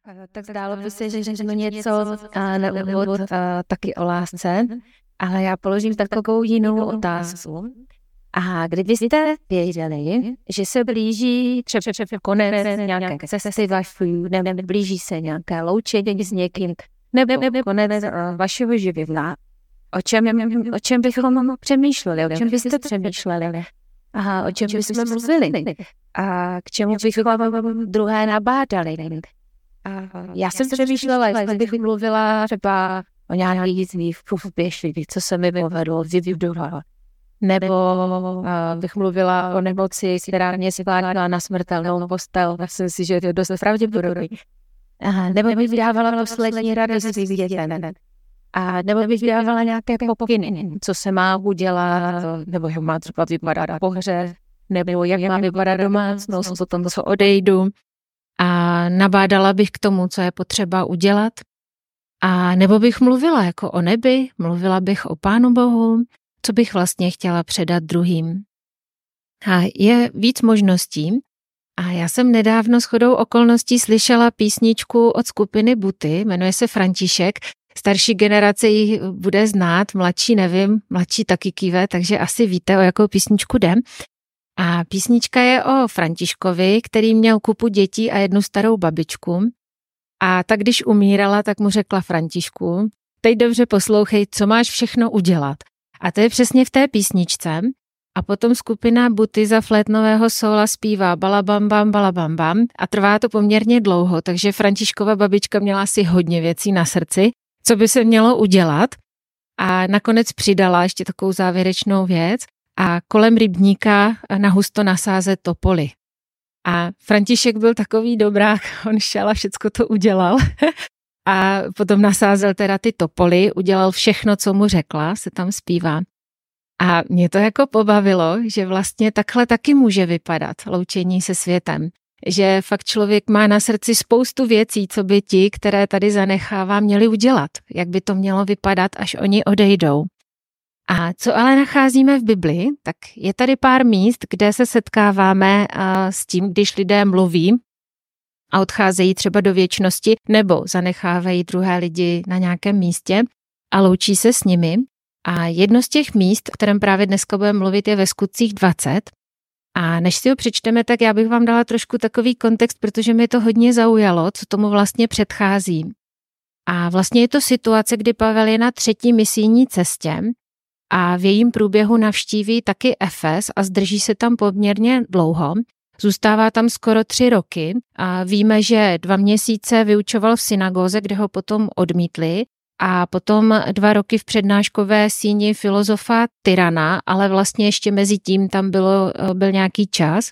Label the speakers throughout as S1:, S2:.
S1: Tak zdálo by se, že řeknu něco na úvod taky o lásce, ale já položím takovou jinou otázku. A kdybyste věděli, že se blíží třeba konec nějaké cesty vaší, nebo blíží se nějaké loučení s někým, nebo konec vašeho života, o čem bychom přemýšleli, o čem byste přemýšleli? A o čem bychom mluvili? A k čemu bychom druhé nabádali? A já jsem přemýšlela, jestli bych mluvila třeba o nějakých svých úspěších, co se mi povedlo, vybudovat. Nebo bych mluvila o nemoci, která mě zvládla na smrtelnou postel. Myslím si, že je to dost pravděpodobné. Nebo bych vydávala poslední rady svých dětem. A nebo bych vydávala nějaké pokyny, co se má udělat, nebo jak má třeba vypadat pohřeb, nebo jak má vypadat domácnost, o tom, co odejdu.
S2: A nabádala bych k tomu, co je potřeba udělat. A nebo bych mluvila jako o nebi, mluvila bych o Pánu Bohu, co bych vlastně chtěla předat druhým. A je víc možností. A já jsem nedávno shodou okolností slyšela písničku od skupiny Buty, jmenuje se František. Starší generace ji bude znát, mladší nevím, mladší taky kýve, takže asi víte, o jakou písničku jde. A písnička je o Františkovi, který měl kupu dětí a jednu starou babičku. A tak když umírala, tak mu řekla: Františku, teď dobře poslouchej, co máš všechno udělat. A to je přesně v té písničce. A potom skupina Buty za flétnového sóla zpívá balabambam, balabambam a trvá to poměrně dlouho, takže Františkova babička měla asi hodně věcí na srdci, co by se mělo udělat. A nakonec přidala ještě takovou závěrečnou věc a kolem rybníka nahusto nasázet topoly. A František byl takový dobrák, on šel a všecko to udělal. A potom nasázel teda ty topoly, udělal všechno, co mu řekla, se tam zpívá. A mě to jako pobavilo, že vlastně takhle taky může vypadat loučení se světem. Že fakt člověk má na srdci spoustu věcí, co by ti, které tady zanechává, měli udělat. Jak by to mělo vypadat, až oni odejdou. A co ale nacházíme v Bibli, tak je tady pár míst, kde se setkáváme s tím, když lidé mluví a odcházejí třeba do věčnosti nebo zanechávají druhé lidi na nějakém místě a loučí se s nimi. A jedno z těch míst, o kterém právě dneska budeme mluvit, je ve Skutcích 20. A než si ho přečteme, tak já bych vám dala trošku takový kontext, protože mi to hodně zaujalo, co tomu vlastně předchází. A vlastně je to situace, kdy Pavel je na 3. misijní cestě a v jejím průběhu navštíví taky Efes a zdrží se tam poměrně dlouho. Zůstává tam skoro 3 roky a víme, že 2 měsíce vyučoval v synagoze, kde ho potom odmítli, a potom 2 roky v přednáškové síni filozofa Tyrana, ale vlastně ještě mezi tím tam byl nějaký čas.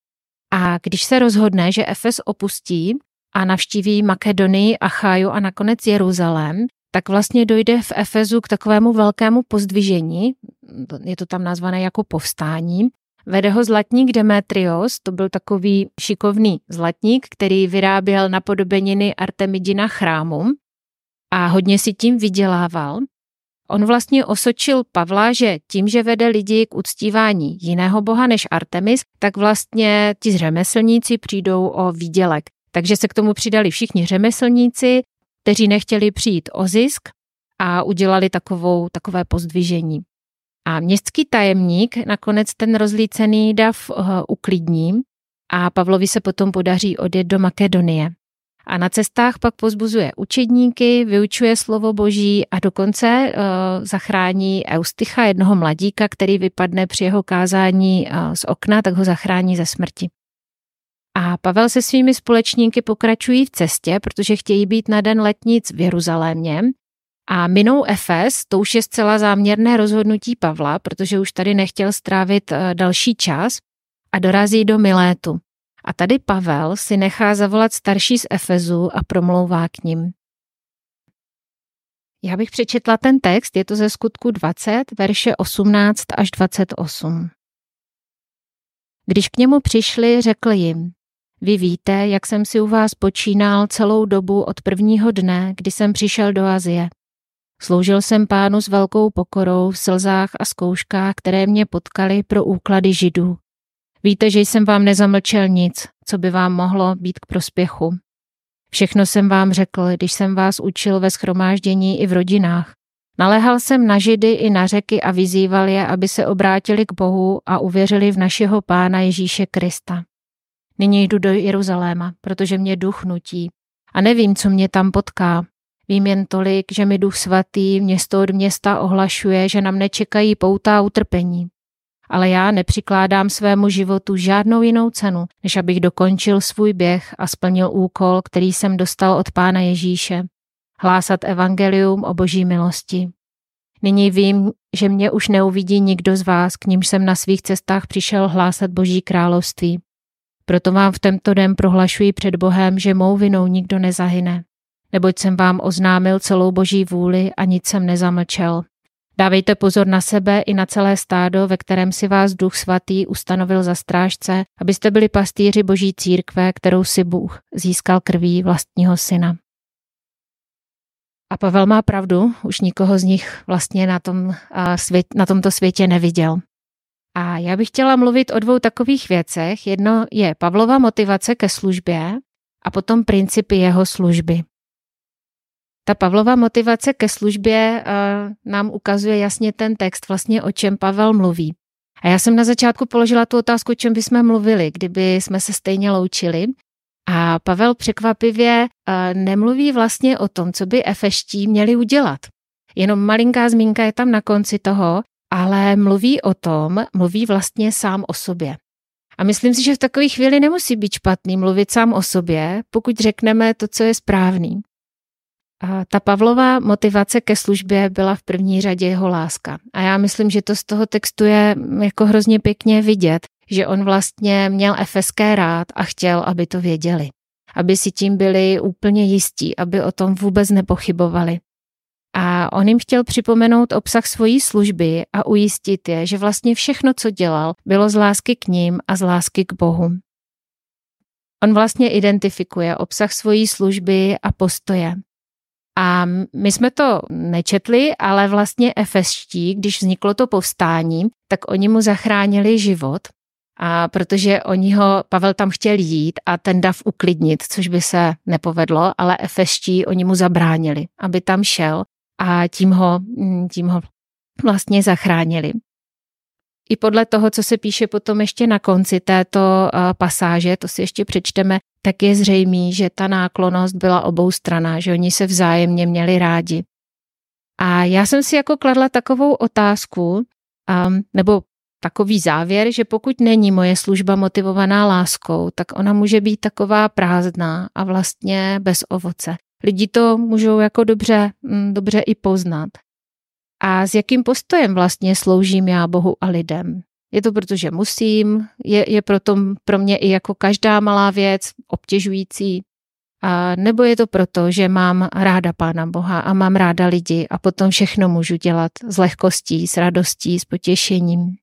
S2: A když se rozhodne, že Efes opustí a navštíví Makedonii, Acháju a nakonec Jeruzalém, tak vlastně dojde v Efezu k takovému velkému pozdvižení, je to tam nazvané jako povstání. Vede ho zlatník Demetrios, to byl takový šikovný zlatník, který vyráběl napodobeniny Artemidina chrámu a hodně si tím vydělával. On vlastně osočil Pavla, že tím, že vede lidi k uctívání jiného boha než Artemis, tak vlastně ti řemeslníci přijdou o výdělek. Takže se k tomu přidali všichni řemeslníci, kteří nechtěli přijít o zisk a udělali takové pozdvižení. A městský tajemník nakonec ten rozlícený dav uklidní a Pavlovi se potom podaří odjet do Makedonie. A na cestách pak povzbuzuje učedníky, vyučuje slovo Boží a dokonce zachrání Eustycha, jednoho mladíka, který vypadne při jeho kázání z okna, tak ho zachrání ze smrti. A Pavel se svými společníky pokračují v cestě, protože chtějí být na den letnic v Jeruzalémě. A minou Efes, to už je zcela záměrné rozhodnutí Pavla, protože už tady nechtěl strávit další čas a dorazí do Milétu. A tady Pavel si nechá zavolat starší z Efezu a promlouvá k nim. Já bych přečetla ten text, je to ze Skutku 20, verše 18 až 28. Když k němu přišli, řekl jim: Vy víte, jak jsem si u vás počínal celou dobu od prvního dne, kdy jsem přišel do Asie. Sloužil jsem Pánu s velkou pokorou v slzách a zkouškách, které mě potkaly pro úklady Židů. Víte, že jsem vám nezamlčel nic, co by vám mohlo být k prospěchu. Všechno jsem vám řekl, když jsem vás učil ve shromáždění i v rodinách. Naléhal jsem na Židy i na Řeky a vyzýval je, aby se obrátili k Bohu a uvěřili v našeho Pána Ježíše Krista. Nyní jdu do Jeruzaléma, protože mě duch nutí a nevím, co mě tam potká. Vím jen tolik, že mi Duch Svatý město od města ohlašuje, že na mne čekají pouta a utrpení. Ale já nepřikládám svému životu žádnou jinou cenu, než abych dokončil svůj běh a splnil úkol, který jsem dostal od Pána Ježíše. Hlásat evangelium o Boží milosti. Nyní vím, že mě už neuvidí nikdo z vás, k nímž jsem na svých cestách přišel hlásat Boží království. Proto vám v tento den prohlašuji před Bohem, že mou vinou nikdo nezahyne. Neboť jsem vám oznámil celou Boží vůli a nic jsem nezamlčel. Dávejte pozor na sebe i na celé stádo, ve kterém si vás Duch Svatý ustanovil za strážce, abyste byli pastýři Boží církve, kterou si Bůh získal krví vlastního syna. A Pavel má pravdu, už nikoho z nich vlastně na tomto světě neviděl. A já bych chtěla mluvit o dvou takových věcech. Jedno je Pavlova motivace ke službě a potom principy jeho služby. Ta Pavlova motivace ke službě nám ukazuje jasně ten text, vlastně o čem Pavel mluví. A já jsem na začátku položila tu otázku, o čem bychom mluvili, kdyby jsme se stejně loučili. A Pavel překvapivě nemluví vlastně o tom, co by efeští měli udělat. Jenom malinká zmínka je tam na konci toho, ale mluví vlastně sám o sobě. A myslím si, že v takové chvíli nemusí být špatný mluvit sám o sobě, pokud řekneme to, co je správný. A ta Pavlova motivace ke službě byla v první řadě jeho láska. A já myslím, že to z toho textu je jako hrozně pěkně vidět, že on vlastně měl Efeské rád a chtěl, aby to věděli. Aby si tím byli úplně jistí, aby o tom vůbec nepochybovali. A on jim chtěl připomenout obsah svojí služby a ujistit je, že vlastně všechno, co dělal, bylo z lásky k ním a z lásky k Bohu. On vlastně identifikuje obsah svojí služby a postoje. A my jsme to nečetli, ale vlastně efeští, když vzniklo to povstání, tak oni mu zachránili život, a protože Pavel tam chtěl jít a ten dav uklidnit, což by se nepovedlo, ale efeští oni mu zabránili, aby tam šel a tím ho vlastně zachránili. I podle toho, co se píše potom ještě na konci této pasáže, to si ještě přečteme, tak je zřejmé, že ta náklonnost byla oboustranná, že oni se vzájemně měli rádi. A já jsem si jako kladla takovou otázku, nebo takový závěr, že pokud není moje služba motivovaná láskou, tak ona může být taková prázdná a vlastně bez ovoce. Lidi to můžou jako dobře i poznat. A s jakým postojem vlastně sloužím já Bohu a lidem? Je to proto, že musím? Je proto pro mě i jako každá malá věc obtěžující? A nebo je to proto, že mám ráda Pána Boha a mám ráda lidi a potom všechno můžu dělat s lehkostí, s radostí, s potěšením?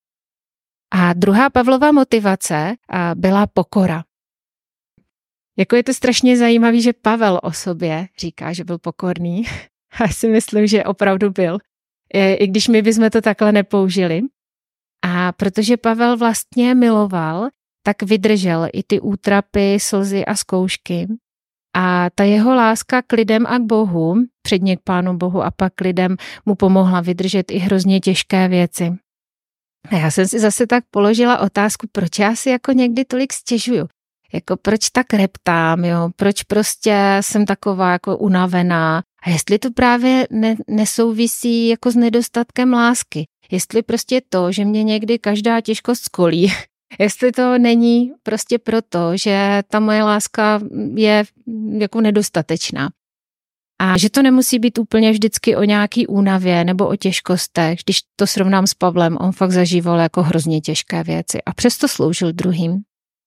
S2: A druhá Pavlova motivace byla pokora. Jako je to strašně zajímavé, že Pavel o sobě říká, že byl pokorný. Já si myslím, že opravdu byl. I když my bychom to takhle nepoužili. A protože Pavel vlastně miloval, tak vydržel i ty útrapy, slzy a zkoušky. A ta jeho láska k lidem a k Bohu, předně k Pánu Bohu a pak k lidem, mu pomohla vydržet i hrozně těžké věci. A já jsem si zase tak položila otázku, proč já si jako někdy tolik stěžuju. Jako proč tak reptám, jo? Proč prostě jsem taková jako unavená. A jestli to právě nesouvisí jako s nedostatkem lásky. Jestli prostě to, že mě někdy každá těžkost skolí. Jestli to není prostě proto, že ta moje láska je jako nedostatečná. A že to nemusí být úplně vždycky o nějaký únavě nebo o těžkostech. Když to srovnám s Pavlem, on fakt zažíval jako hrozně těžké věci a přesto sloužil druhým.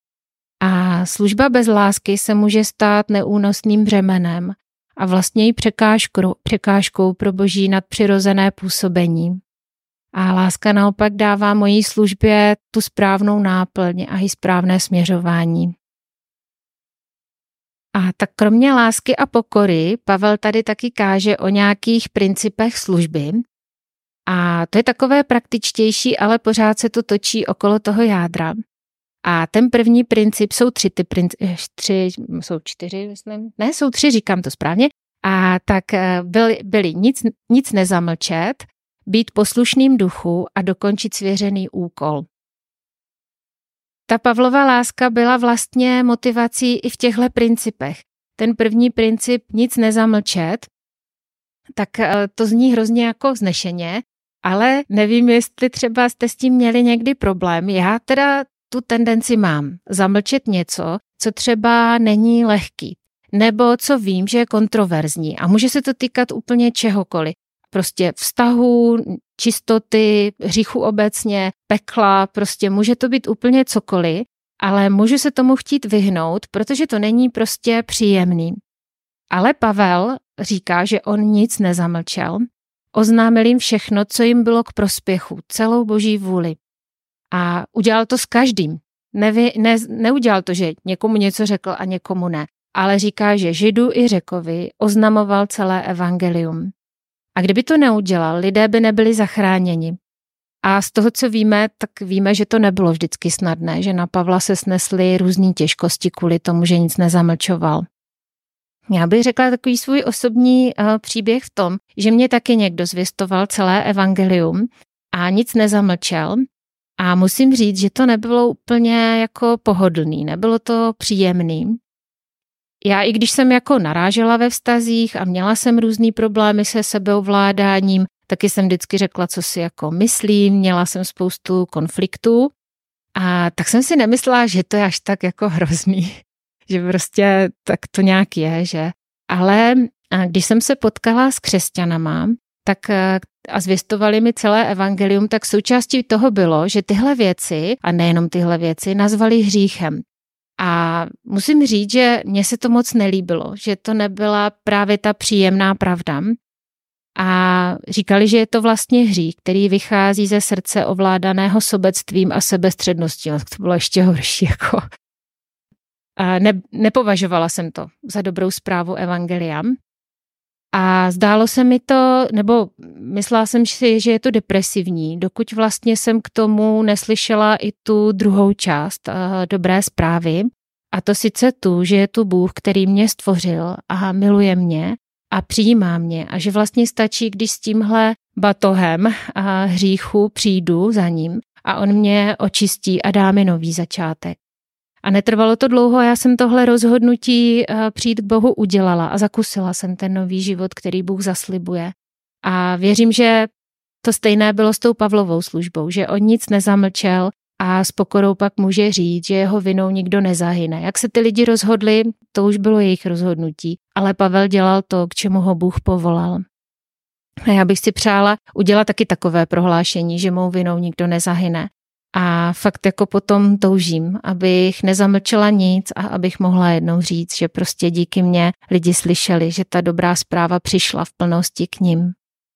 S2: A služba bez lásky se může stát neúnosným břemenem a vlastně i překážkou pro Boží nadpřirozené působení. A láska naopak dává mojí službě tu správnou náplň a i správné směřování. A tak kromě lásky a pokory Pavel tady taky káže o nějakých principech služby. A to je takové praktičtější, ale pořád se to točí okolo toho jádra. A ten první princip, jsou jsou tři, říkám to správně. A tak byli nic nezamlčet, být poslušným duchu a dokončit svěřený úkol. Ta Pavlova láska byla vlastně motivací i v těchto principech. Ten první princip nic nezamlčet, tak to zní hrozně jako vznešeně, ale nevím, jestli třeba jste s tím měli někdy problém. Já teda tu tendenci mám zamlčet něco, co třeba není lehký, nebo co vím, že je kontroverzní a může se to týkat úplně čehokoliv. Prostě vztahu, čistoty, hříchu obecně, pekla, prostě může to být úplně cokoliv, ale můžu se tomu chtít vyhnout, protože to není prostě příjemný. Ale Pavel říká, že on nic nezamlčel, oznámil jim všechno, co jim bylo k prospěchu, celou boží vůli. A udělal to s každým. Neudělal to, že někomu něco řekl a někomu ne, ale říká, že Židu i Řekovi oznamoval celé evangelium. A kdyby to neudělal, lidé by nebyli zachráněni. A z toho, co víme, tak víme, že to nebylo vždycky snadné, že na Pavla se snesly různé těžkosti kvůli tomu, že nic nezamlčoval. Já bych řekla takový svůj osobní příběh v tom, že mě taky někdo zvěstoval celé evangelium a nic nezamlčel. A musím říct, že to nebylo úplně jako pohodlný, nebylo to příjemný. Já i když jsem jako narážela ve vztazích a měla jsem různý problémy se sebeovládáním, taky jsem vždycky řekla, co si jako myslím, měla jsem spoustu konfliktů a tak jsem si nemyslela, že to je až tak jako hrozný, že prostě tak to nějak je, že. Ale když jsem se potkala s křesťanama, tak a zvěstovali mi celé evangelium, tak součástí toho bylo, že tyhle věci, a nejenom tyhle věci, nazvali hříchem. A musím říct, že mně se to moc nelíbilo, že to nebyla právě ta příjemná pravda. A říkali, že je to vlastně hřích, který vychází ze srdce ovládaného sobectvím a sebestředností. To bylo ještě horší. Jako. A nepovažovala jsem to za dobrou zprávu evangelia. A zdálo se mi to, nebo myslela jsem si, že je to depresivní, dokud vlastně jsem k tomu neslyšela i tu druhou část dobré zprávy. A to sice tu, že je tu Bůh, který mě stvořil a miluje mě a přijímá mě a že vlastně stačí, když s tímhle batohem a hříchu přijdu za ním a on mě očistí a dá mi nový začátek. A netrvalo to dlouho, já jsem tohle rozhodnutí přijít k Bohu udělala a zakusila jsem ten nový život, který Bůh zaslibuje. A věřím, že to stejné bylo s tou Pavlovou službou, že on nic nezamlčel a s pokorou pak může říct, že jeho vinou nikdo nezahyne. Jak se ty lidi rozhodli, to už bylo jejich rozhodnutí, ale Pavel dělal to, k čemu ho Bůh povolal. A já bych si přála udělat taky takové prohlášení, že mou vinou nikdo nezahyne. A fakt jako potom toužím, abych nezamlčela nic a abych mohla jednou říct, že prostě díky mně lidi slyšeli, že ta dobrá zpráva přišla v plnosti k nim.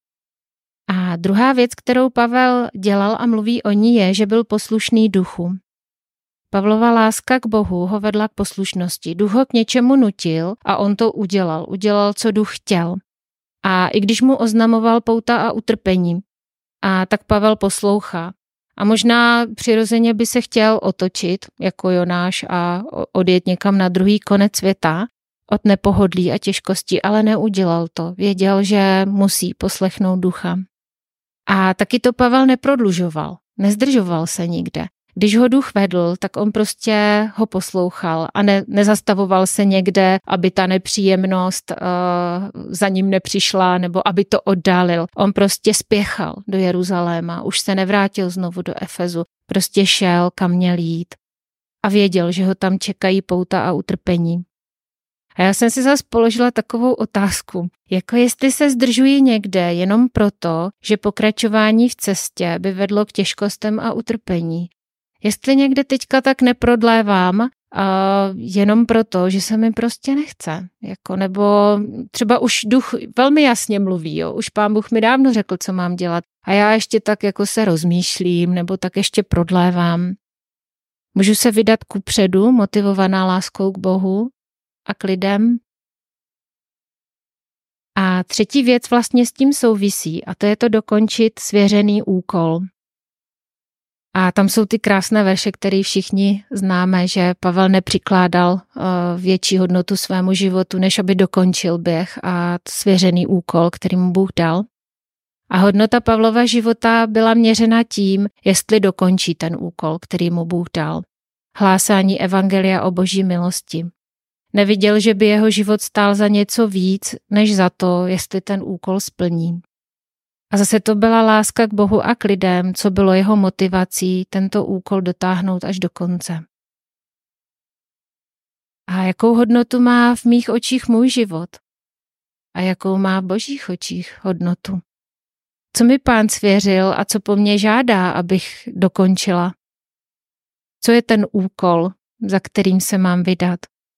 S2: A druhá věc, kterou Pavel dělal a mluví o ní, je, že byl poslušný duchu. Pavlova láska k Bohu ho vedla k poslušnosti. Duch ho k něčemu nutil a on to udělal. Udělal, co duch chtěl. A i když mu oznamoval pouta a utrpení, a tak Pavel poslouchá. A možná přirozeně by se chtěl otočit jako Jonáš a odjet někam na druhý konec světa od nepohodlí a těžkosti, ale neudělal to. Věděl, že musí poslechnout ducha. A taky to Pavel neprodlužoval, nezdržoval se nikde. Když ho duch vedl, tak on prostě ho poslouchal a nezastavoval se někde, aby ta nepříjemnost za ním nepřišla nebo aby to oddálil. On prostě spěchal do Jeruzaléma, už se nevrátil znovu do Efezu, prostě šel, kam měl jít a věděl, že ho tam čekají pouta a utrpení. A já jsem si zase položila takovou otázku, jako jestli se zdržuji někde jenom proto, že pokračování v cestě by vedlo k těžkostem a utrpení. Jestli někde teďka tak neprodlévám jenom proto, že se mi prostě nechce. Jako, nebo třeba už duch velmi jasně mluví, jo? Už Pán Bůh mi dávno řekl, co mám dělat. A já ještě tak jako se rozmýšlím, nebo tak ještě prodlévám. Můžu se vydat kupředu, motivovaná láskou k Bohu a k lidem. A třetí věc vlastně s tím souvisí, a to je to dokončit svěřený úkol. A tam jsou ty krásné verše, které všichni známe, že Pavel nepřikládal větší hodnotu svému životu, než aby dokončil běh a svěřený úkol, který mu Bůh dal. A hodnota Pavlova života byla měřena tím, jestli dokončí ten úkol, který mu Bůh dal. Hlásání evangelia o Boží milosti. Neviděl, že by jeho život stál za něco víc, než za to, jestli ten úkol splní. A zase to byla láska k Bohu a k lidem, co bylo jeho motivací tento úkol dotáhnout až do konce. A jakou hodnotu má v mých očích můj život? A jakou má v Božích očích hodnotu? Co mi Pán svěřil a co po mně žádá, abych dokončila? Co je ten úkol, za kterým se mám vydat?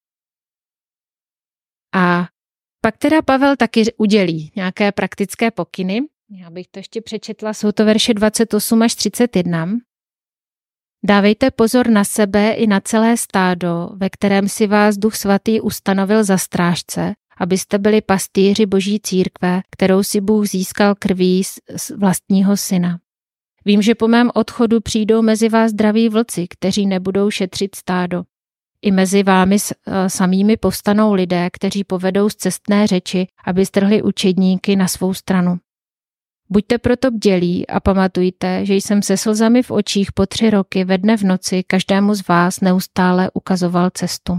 S2: A pak teda Pavel taky udělí nějaké praktické pokyny. Já bych to ještě přečetla, jsou to verše 28 až 31. Dávejte pozor na sebe i na celé stádo, ve kterém si vás Duch Svatý ustanovil za strážce, abyste byli pastýři Boží církve, kterou si Bůh získal krví z vlastního syna. Vím, že po mém odchodu přijdou mezi vás zdraví vlci, kteří nebudou šetřit stádo. I mezi vámi samými povstanou lidé, kteří povedou zcestné řeči, aby strhli učedníky na svou stranu. Buďte proto bdělí a pamatujte, že jsem se slzami v očích po 3 roky ve dne v noci každému z vás neustále ukazoval cestu.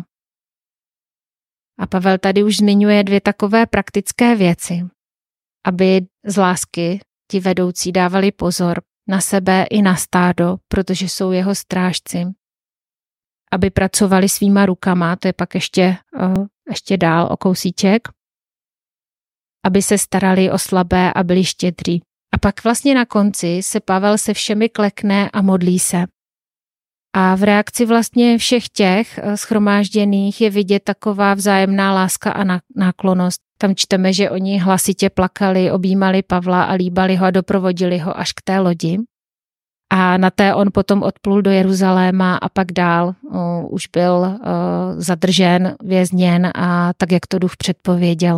S2: A Pavel tady už zmiňuje 2 takové praktické věci, aby z lásky ti vedoucí dávali pozor na sebe i na stádo, protože jsou jeho strážci. Aby pracovali svýma rukama, to je pak ještě dál o kousíček, aby se starali o slabé a byli štědří. A pak vlastně na konci se Pavel se všemi klekne a modlí se. A v reakci vlastně všech těch shromážděných je vidět taková vzájemná láska a náklonnost. Tam čteme, že oni hlasitě plakali, objímali Pavla a líbali ho a doprovodili ho až k té lodi. A na té on potom odplul do Jeruzaléma a pak dál už byl zadržen, vězněn a tak, jak to Duch předpověděl.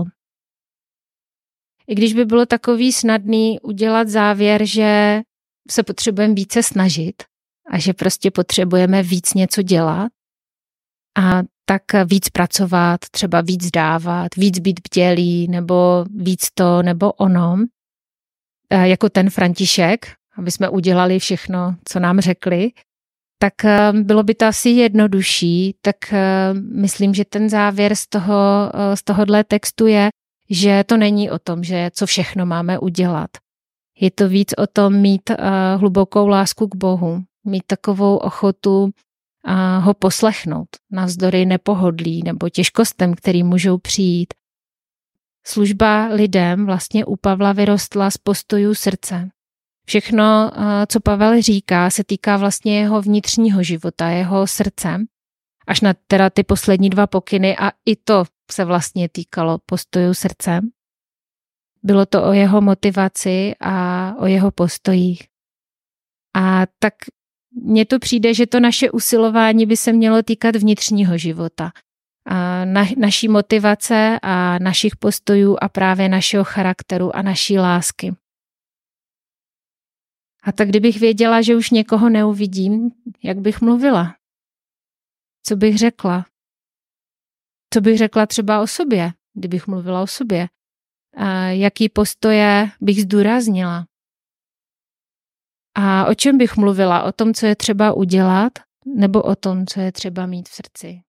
S2: I když by bylo takový snadný udělat závěr, že se potřebujeme více snažit a že prostě potřebujeme víc něco dělat a tak víc pracovat, třeba víc dávat, víc být bdělý nebo víc to nebo ono, jako ten František, aby jsme udělali všechno, co nám řekli, tak bylo by to asi jednodušší, tak myslím, že ten závěr z tohohle textu je, že to není o tom, že co všechno máme udělat. Je to víc o tom mít hlubokou lásku k Bohu, mít takovou ochotu ho poslechnout navzdory nepohodlí nebo těžkostem, který můžou přijít. Služba lidem vlastně u Pavla vyrostla z postojů srdce. Všechno, co Pavel říká, se týká vlastně jeho vnitřního života, jeho srdce, až na teda ty poslední 2 pokyny a i to se vlastně týkalo postojů srdce. Bylo to o jeho motivaci a o jeho postojích. A tak mně to přijde, že to naše usilování by se mělo týkat vnitřního života. A naší motivace a našich postojů a právě našeho charakteru a naší lásky. A tak kdybych věděla, že už někoho neuvidím, jak bych mluvila? Co bych řekla? Co bych řekla třeba o sobě, kdybych mluvila o sobě? A jaký postoje bych zdůraznila? A o čem bych mluvila? O tom, co je třeba udělat, nebo o tom, co je třeba mít v srdci?